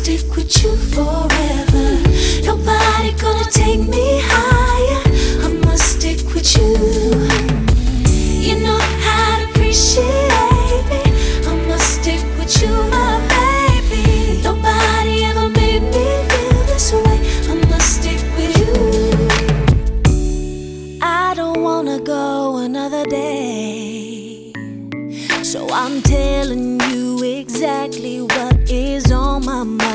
stick with you forever. Nobody gonna take me higher. I must stick with you. You know how to appreciate me. I must stick with you, my baby. Nobody ever made me feel this way. I must stick with you. I don't wanna go another day, so I'm telling you exactly what is on my mind.